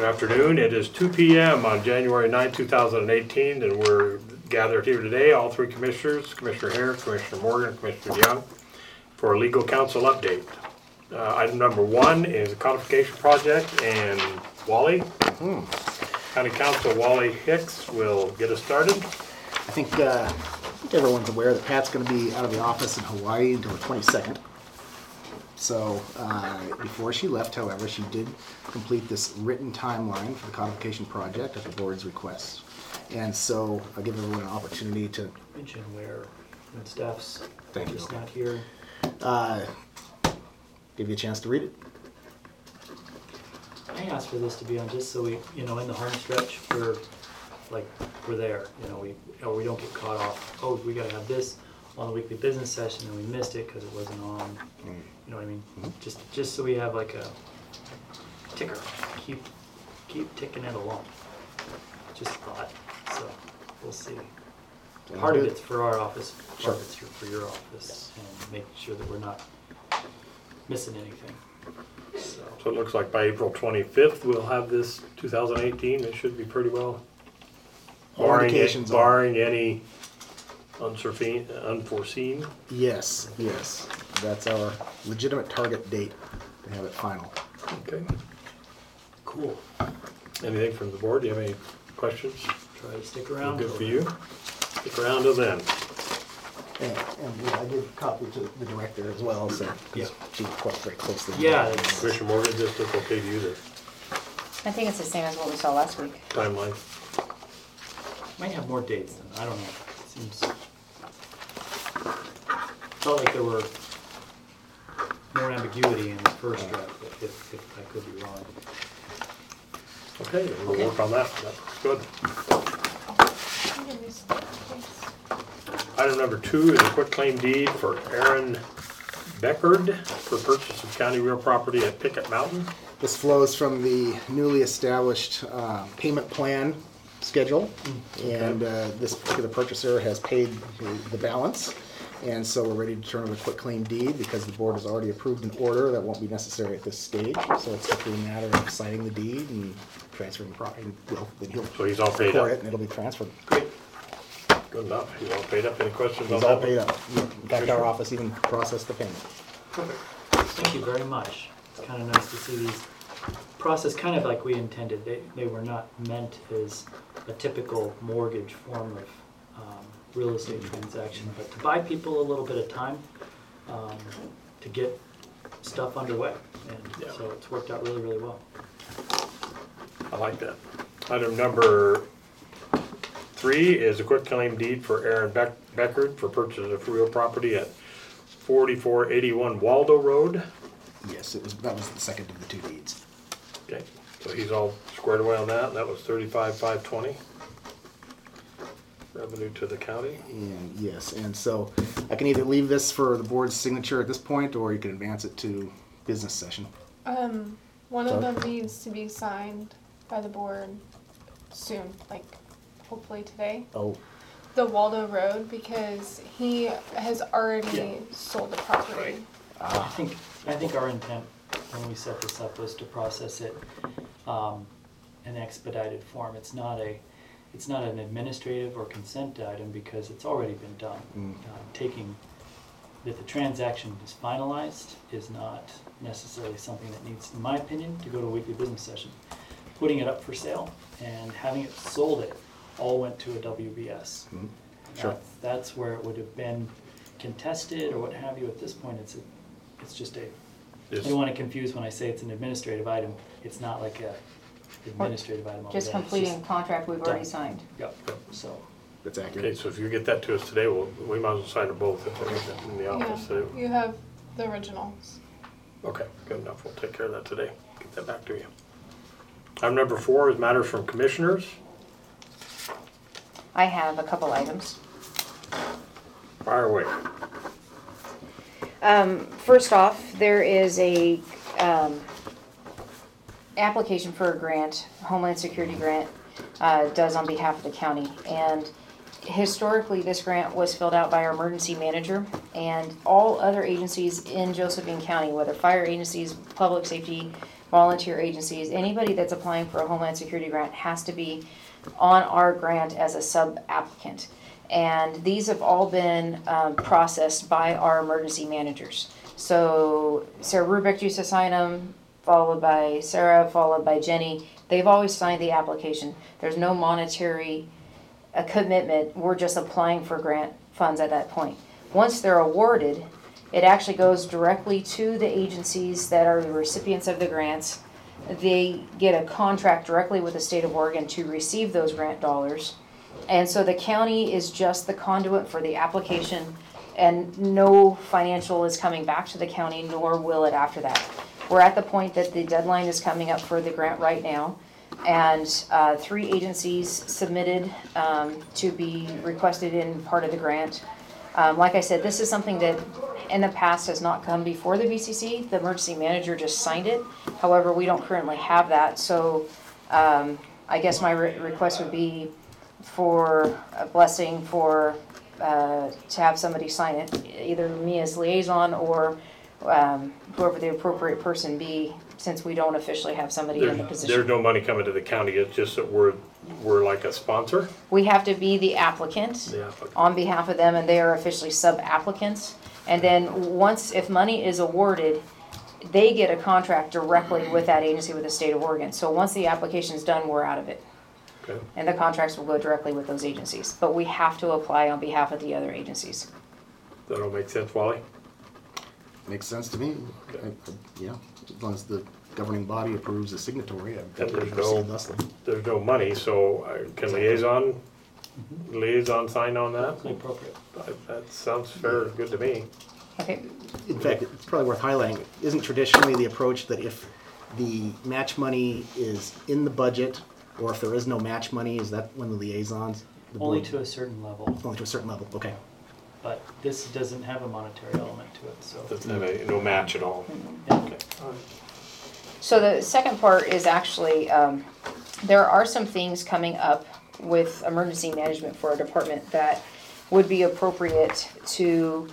Good afternoon. It is 2 p.m. on January 9, 2018, and we're gathered here today, all three commissioners, Commissioner Hare, Commissioner Morgan, Commissioner Young, for a legal counsel update. Item number 1 is a codification project, and Wally, County Counsel Wally Hicks will get us started. I think everyone's aware that Pat's going to be out of the office in Hawaii until the 22nd. So before she left, however, she did complete this written timeline for the codification project at the board's request. And so I'll give everyone an opportunity to mention where when staff's Thank you. just not here. Give you a chance to read it. I asked for this to be on just so we, in the home stretch, we're there. We don't get caught off. Oh, we got to have this on the weekly business session, and we missed it because it wasn't on. You know what I mean? Just so we have like a ticker. Keep ticking it along. Just a thought. So we'll see. Part of it's for our office, part of it's for your office, and make sure that we're not missing anything. So it looks like by April 25th we'll have this 2018. It should be pretty well, barring any unforeseen. Yes. That's our legitimate target date to have it final. Okay. Cool. Anything from the board? Do you have any questions? Try to stick around. Good for you. Stick around till then. And I gave a copy to the director as well, so yeah. She worked very closely. Yeah. Commissioner Morgan, just look okay to you, the I think it's the same as what we saw last week. timeline. Might have more dates than I don't know. It seems felt like there were more ambiguity in the first draft, but if I could be wrong. Okay, we'll work on that. That's good. Item number 2 is a quitclaim deed for Aaron Beckard for purchase of county real property at Picket Mountain. This flows from the newly established payment plan schedule, and this particular purchaser has paid the balance, and so we're ready to turn over the quitclaim deed because the board has already approved an order that won't be necessary at this stage. So it's simply a matter of signing the deed and transferring the property. So he's all paid up. It and it'll be transferred. Great. Good enough. He's all paid up. Any questions on It's that? all paid up. In fact, our office even processed the payment. Perfect. Thank you very much. It's kind of nice to see these process kind of like we intended. They were not meant as a typical mortgage form of real estate transaction, but to buy people a little bit of time to get stuff underway. And so it's worked out really, really well. I like that. Item number 3 is a quitclaim deed for Aaron Beckard for purchase of real property at 4481 Waldo Road. Yes, that was the second of the 2 deeds. Okay, so he's all squared away on that. That was $35,520. Revenue to the county. And yes, and so I can either leave this for the board's signature at this point, or you can advance it to business session. One of them needs to be signed by the board soon, like hopefully today. Oh. The Waldo Road, because he has already sold the property. I think our intent when we set this up was to process it in expedited form. It's not an administrative or consent item because it's already been done. Taking that the transaction is finalized is not necessarily something that needs, in my opinion, to go to a weekly business session. Putting it up for sale and having it sold, it all went to a WBS. Sure. That's where it would have been contested or what have you. At this point, it's just a. I don't want to confuse when I say it's an administrative item. It's not like a administrative item. Just completing a contract we've already signed. Yep. So. That's accurate. Okay, so if you get that to us today, we might as well sign it both if we're in the office. Yeah, you have the originals. Okay, good enough. We'll take care of that today. Get that back to you. Item number 4 is matters from commissioners. I have a couple items. Fire away. First off, there is a application for a grant, Homeland Security grant, does on behalf of the county. And historically, this grant was filled out by our emergency manager. and all other agencies in Josephine County, whether fire agencies, public safety, volunteer agencies, anybody that's applying for a Homeland Security grant has to be on our grant as a sub-applicant. And these have all been processed by our emergency managers. So Sarah Rubeck used to sign them, followed by Sarah, followed by Jenny. They've always signed the application. There's no monetary commitment. We're just applying for grant funds at that point. Once they're awarded, it actually goes directly to the agencies that are the recipients of the grants. They get a contract directly with the state of Oregon to receive those grant dollars. And so the county is just the conduit for the application, and no financial is coming back to the county, nor will it after that. We're at the point that the deadline is coming up for the grant right now, and 3 agencies submitted to be requested in part of the grant. Like I said, this is something that in the past has not come before the BCC. The emergency manager just signed it. However, we don't currently have that. So I guess my request would be for a blessing for to have somebody sign it, either me as liaison or whoever the appropriate person be, since we don't officially have somebody in the There's position. no money coming to the county, it's just that we're like a sponsor? We have to be the applicant on behalf of them, and they are officially sub-applicants. And then once, if money is awarded, they get a contract directly with that agency with the state of Oregon. So once the application's done, we're out of it. Okay. And the contracts will go directly with those agencies. But we have to apply on behalf of the other agencies. That all make sense, Wally? Makes sense to me. Yeah, as long as the governing body approves the signatory, I'd there's proceed thusly. There's no money, so can liaison sign on that? Absolutely appropriate. That sounds fair, good to me. Okay. In fact, it's probably worth highlighting, isn't traditionally the approach that if the match money is in the budget, or if there is no match money, is that when the liaisons? The Only board- to a certain level, Only to a certain level, okay. but this doesn't have a monetary element to it, so. Doesn't have no match at all. Yeah. Okay. So the second part is actually, there are some things coming up with emergency management for our department that would be appropriate to,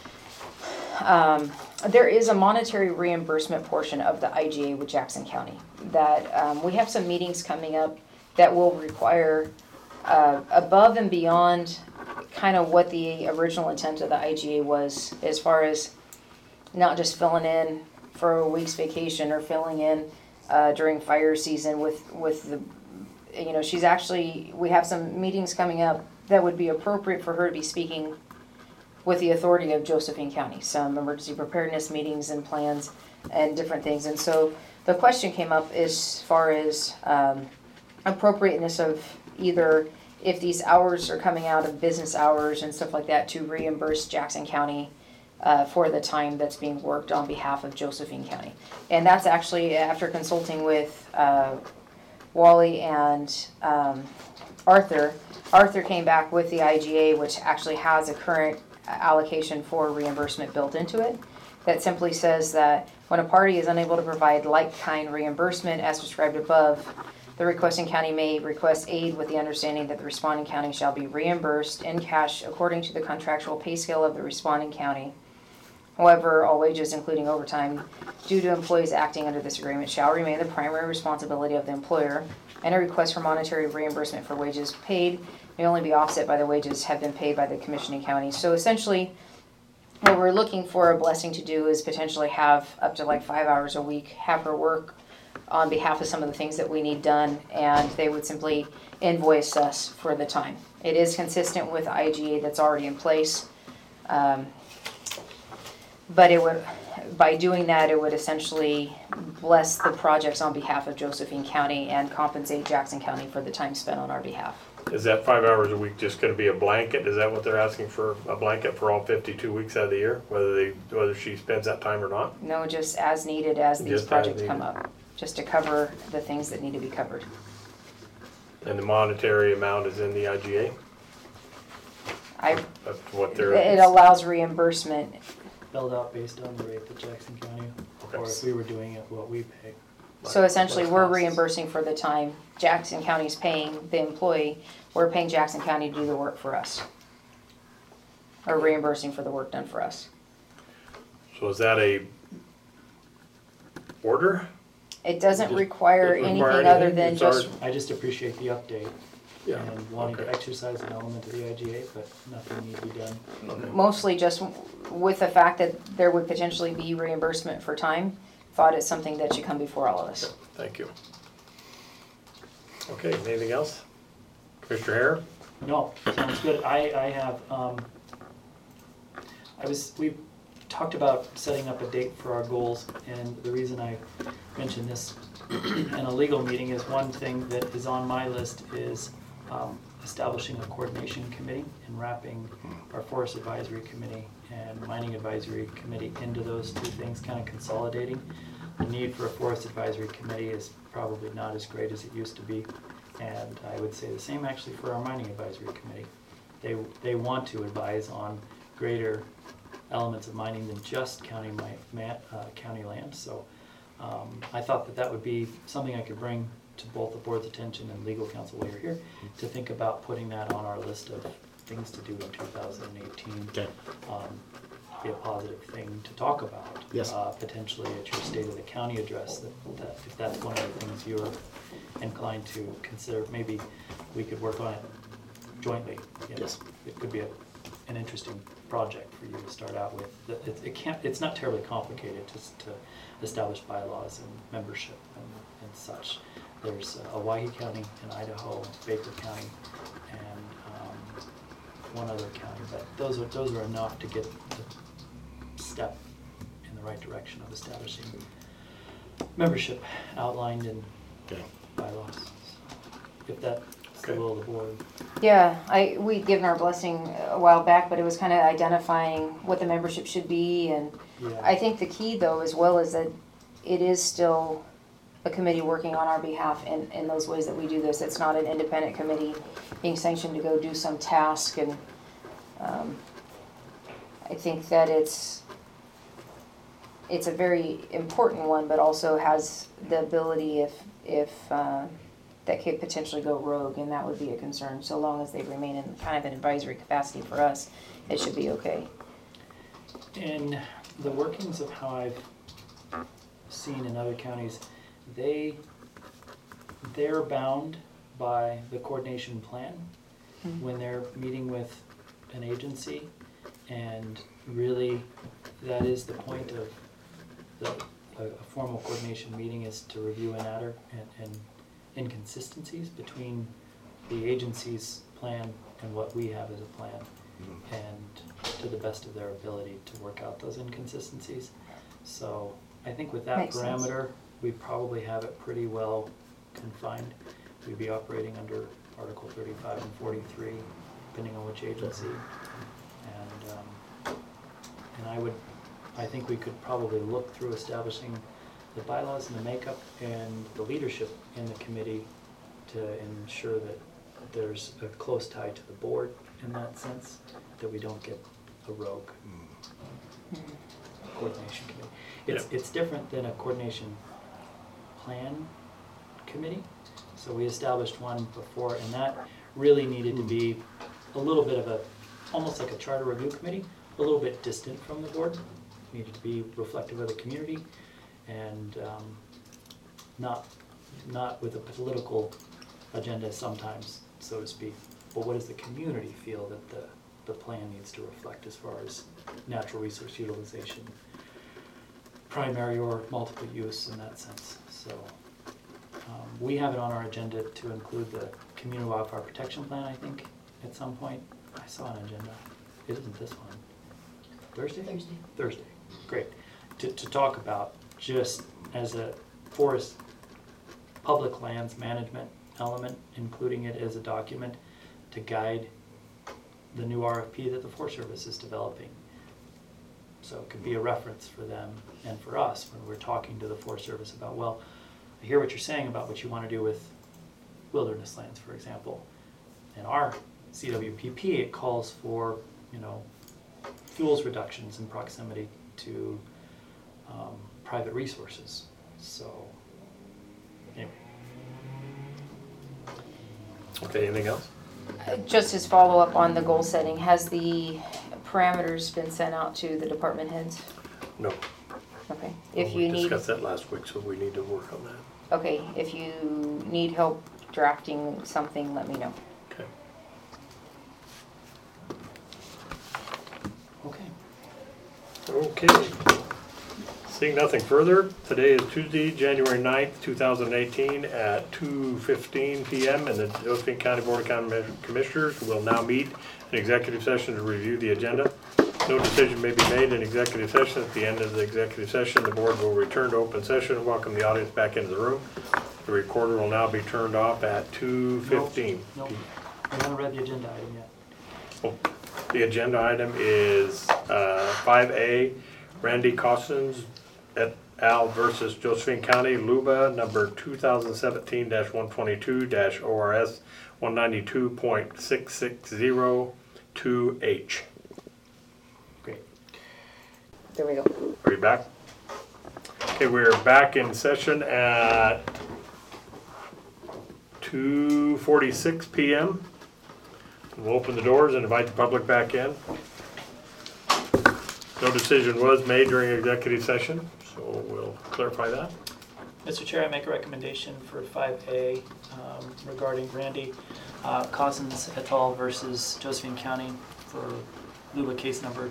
there is a monetary reimbursement portion of the IGA with Jackson County that we have some meetings coming up that will require above and beyond kind of what the original intent of the IGA was, as far as not just filling in for a week's vacation or filling in during fire season with the, you know, she's actually, we have some meetings coming up that would be appropriate for her to be speaking with the authority of Josephine County, some emergency preparedness meetings and plans and different things. And so the question came up as far as appropriateness of either, if these hours are coming out of business hours and stuff like that, to reimburse Jackson County for the time that's being worked on behalf of Josephine County. And that's actually after consulting with Wally and Arthur. Arthur came back with the IGA, which actually has a current allocation for reimbursement built into it, that simply says that when a party is unable to provide like-kind reimbursement as described above, the requesting county may request aid with the understanding that the responding county shall be reimbursed in cash according to the contractual pay scale of the responding county. However, all wages, including overtime, due to employees acting under this agreement shall remain the primary responsibility of the employer, and a request for monetary reimbursement for wages paid may only be offset by the wages have been paid by the commissioning county. So essentially, what we're looking for a blessing to do is potentially have up to like 5 hours a week, have her work on behalf of some of the things that we need done, and they would simply invoice us for the time. It is consistent with IGA that's already in place. But it would, by doing that, it would essentially bless the projects on behalf of Josephine County and compensate Jackson County for the time spent on our behalf. Is that 5 hours a week just gonna be a blanket? Is that what they're asking for, a blanket for all 52 weeks out of the year? Whether she spends that time or not? No, just as needed as these Just as projects come needed. up, just to cover the things that need to be covered. And the monetary amount is in the IGA? That's what they're. It allows reimbursement. Billed out based on the rate that Jackson County, Okay. or if we were doing it, what we pay. So essentially, Plus we're costs. reimbursing for the time. Jackson County's paying the employee. We're paying Jackson County to do the work for us. or reimbursing for the work done for us. So is that a order? It doesn't Just- require doesn't require anything other anything? than It's our- just, I just appreciate the update Yeah. and wanting to Okay. exercise an element of the IGA, but nothing need to be done. mostly just with the fact that there would potentially be reimbursement for time, thought it's something that should come before all of us. Thank you. Okay, anything else? Commissioner Hare? No, sounds good. I have, we talked about setting up a date for our goals, and the reason I mentioned this in a legal meeting is one thing that is on my list is establishing a coordination committee and wrapping our Forest Advisory Committee and Mining Advisory Committee into those two things, kind of consolidating. The need for a Forest Advisory Committee is probably not as great as it used to be, and I would say the same actually for our Mining Advisory Committee. They want to advise on greater elements of mining than just county land. So I thought that would be something I could bring to both the board's attention and legal counsel while you're here to think about putting that on our list of things to do in 2018. Okay. Be a positive thing to talk about. Yes. Potentially at your State of the County address, that if that's one of the things you're inclined to consider, maybe we could work on it jointly. You know. Yes. It could be an interesting project for you to start out with. It's not terribly complicated just to establish bylaws and membership and such. There's Owyhee County in Idaho, Baker County, and one other county, but those are enough to get the step in the right direction of establishing membership outlined in Okay. bylaws. If that's the will of the board. Yeah, we'd given our blessing a while back, but it was kind of identifying what the membership should be, and Yeah. I think the key though as well is that it is still a committee working on our behalf in those ways that we do this. It's not an independent committee being sanctioned to go do some task, and I think that it's a very important one, but also has the ability if that could potentially go rogue, and that would be a concern. So long as they remain in kind of an advisory capacity for us, it should be okay. In the workings of how I've seen in other counties, they're bound by the coordination plan when they're meeting with an agency, and really that is the point of a formal coordination meeting, is to review and inconsistencies between the agency's plan and what we have as a plan, and to the best of their ability to work out those inconsistencies. So I think with that Makes sense. parameter, we probably have it pretty well confined. We'd be operating under Article 35 and 43, depending on which agency. And I think we could probably look through establishing the bylaws and the makeup and the leadership in the committee to ensure that there's a close tie to the board in that sense, that we don't get a rogue coordination committee. It's different than a coordination plan committee. So we established one before, and that really needed to be a little bit of almost like a charter review committee, a little bit distant from the board. Needed to be reflective of the community, and not with a political agenda sometimes, so to speak. But what does the community feel that the plan needs to reflect as far as natural resource utilization, primary or multiple use in that sense? So we have it on our agenda to include the Community Wildfire Protection Plan, I think, at some point. I saw an agenda. It isn't this one. Thursday? Thursday. Great. To talk about just as a forest public lands management element, including it as a document to guide the new RFP that the Forest Service is developing. So it could be a reference for them and for us when we're talking to the Forest Service about, well, I hear what you're saying about what you want to do with wilderness lands, for example. In our CWPP, it calls for, fuels reductions in proximity to private resources. So, anyway. Okay, anything else? Just as follow-up on the goal setting, has the parameters been sent out to the department heads? No. Okay, if We you need, discussed that last week, so we need to work on that. okay, if you need help drafting something, let me know. Okay. Okay. Okay. Seeing nothing further, today is Tuesday, January 9th, 2018 at 2:15 PM, and the Josephine County Board of County Commissioners will now meet in executive session to review the agenda. No decision may be made in executive session. At the end of the executive session, the board will return to open session and welcome the audience back into the room. The recorder will now be turned off at 2:15. No, we haven't read the agenda item yet. Oh, the agenda item is 5A, Randy Costins et al. Versus Josephine County, LUBA number 2017-122-ORS 192.6602H. Great. There we go. Are you back? Okay, we're back in session at 2:46 PM. We'll open the doors and invite the public back in. No decision was made during executive session, so we'll clarify that. Mr. Chair, I make a recommendation for 5A regarding Randy Cousins et al. Versus Josephine County for LUBA case number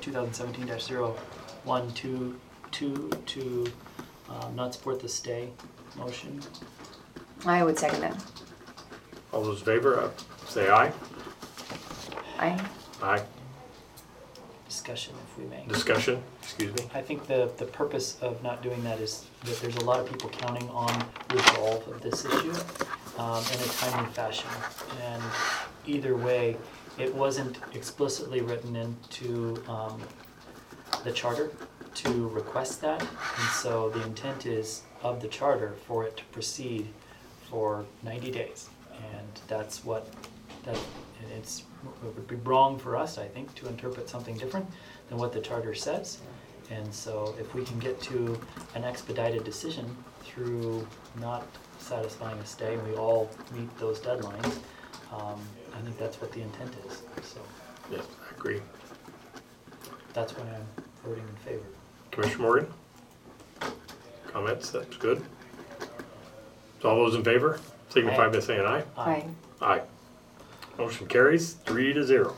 2017-0122 to not support the stay motion. I would second that. All those in favor, say aye. Aye. Aye. Discussion, if we may. Discussion, excuse me. I think the purpose of not doing that is that there's a lot of people counting on resolve of this issue in a timely fashion. And either way, it wasn't explicitly written into the charter to request that. And so the intent is of the charter for it to proceed for 90 days. And that's what, it would be wrong for us, I think, to interpret something different than what the charter says. And so if we can get to an expedited decision through not satisfying a stay, and we all meet those deadlines, I think that's what the intent is. So Yes, I agree. that's why I'm voting in favor. Commissioner Morgan? Comments, that's good. So all those in favor, signify by saying aye. Aye. Aye. Motion carries 3-0.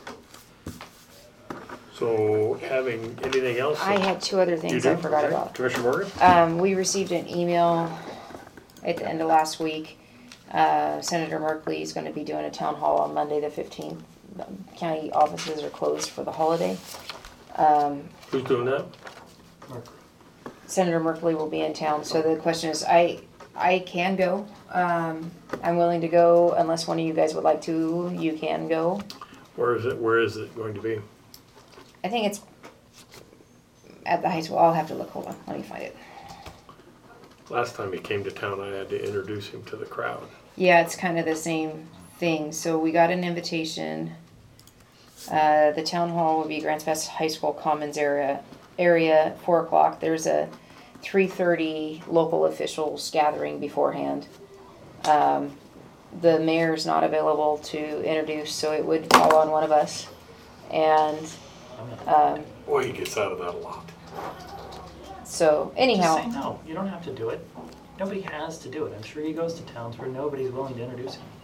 So having anything else? I had two other You things do? I forgot Okay. about. Commissioner Morgan? We received an email at the end of last week. Senator Merkley is going to be doing a town hall on Monday the 15th. The county offices are closed for the holiday. Who's doing that? Mark. Senator Merkley will be in town, so the question is, I can go. I'm willing to go unless one of you guys would like to. You can go. Where is it going to be? I think it's at the high school. I'll have to look. Hold on, let me find it. Last time he came to town, I had to introduce him to the crowd. Yeah, it's kind of the same thing. So we got an invitation. The town hall will be Grants Pass High School Commons area 4:00. There's a 3:30 local officials gathering beforehand. The mayor's not available to introduce, so it would fall on one of us. And Boy, he gets out of that a lot. so Just anyhow, say no. You don't have to do it. Nobody has to do it. I'm sure he goes to towns where nobody's willing to introduce him.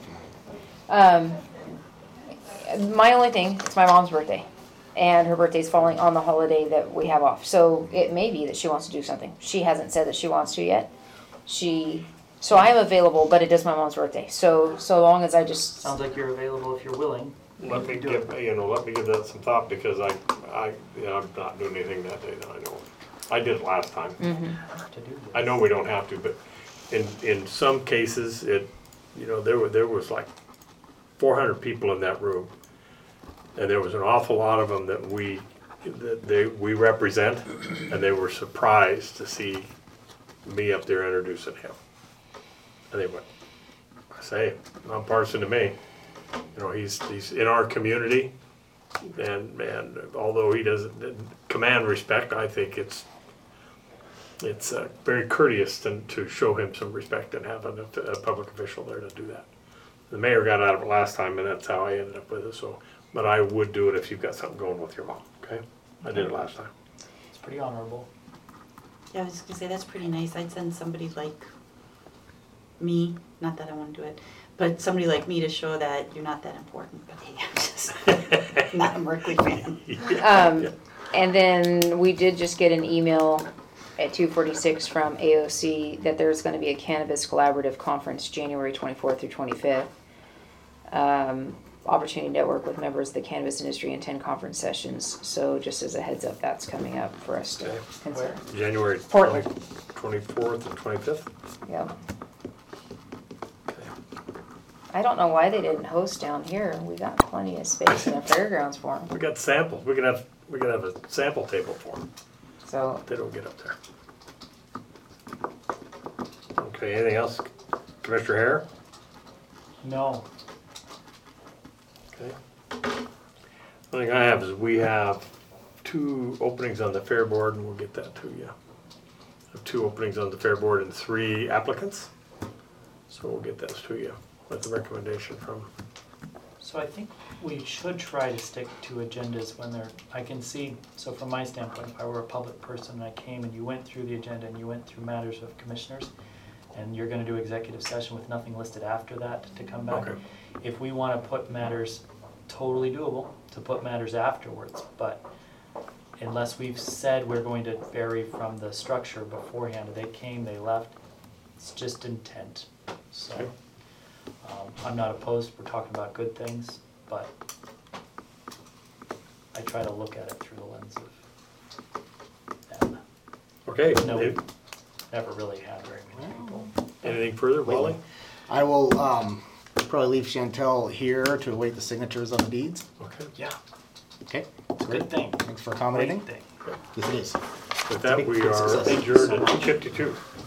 my only thing, it's my mom's birthday. And her birthday's falling on the holiday that we have off. So it may be that she wants to do something. She hasn't said that she wants to yet. So I am available, but it is my mom's birthday. So long as I just, Sounds like you're available if you're willing. Let me Do give that some thought because I'm not doing anything that day that I know of. I did it last time. To do this. I know we don't have to, but in some cases, there was like 400 people in that room, and there was an awful lot of them that we represent, and they were surprised to see me up there introducing him. And they went, I say, nonpartisan to me. He's in our community, and although he doesn't command respect, I think it's very courteous to show him some respect and have a public official there to do that. The mayor got out of it last time, and that's how I ended up with it. So, but I would do it if you've got something going with your mom. Okay, I did it last time. It's pretty honorable. Yeah, I was gonna say, that's pretty nice. I'd send somebody like me, not that I wanna do it, but somebody like me to show that you're not that important, but hey, I'm just not a Merkley fan. And then we did just get an email at 2:46 from AOC that there's gonna be a Cannabis Collaborative Conference January 24th through 25th. Opportunity to network with members of the cannabis industry and 10 conference sessions. So just as a heads up, that's coming up for us to Okay. consider. January Portland. 24th and 25th. Yeah. Okay. I don't know why they didn't host down here. We got plenty of space in the fairgrounds for them. We got samples. We can have a sample table for them. So They don't get up there. Okay, anything else? Commissioner Hare? No, Okay. The thing I have is we have 2 openings on the fair board, and we'll get that to you. We have 2 openings on the fair board and 3 applicants. So we'll get those to you with the recommendation from. so I think we should try to stick to agendas when they're, I can see, so from my standpoint, if I were a public person and I came and you went through the agenda and you went through matters of commissioners, and you're gonna do executive session with nothing listed after that to come back. Okay. If we wanna put matters, totally doable, to put matters afterwards, but unless we've said we're going to vary from the structure beforehand, they came, they left, it's just intent, so. Okay. I'm not opposed, we're talking about good things, but I try to look at it through the lens of them. Okay, No, we've never really had very many people. anything further, Wally? I will probably leave Chantel here to await the signatures on the deeds. Okay. Yeah, Okay, it's a good thing. thanks for accommodating. Great thing. Yes, it is. With that, we Big are success. adjourned at 2:52.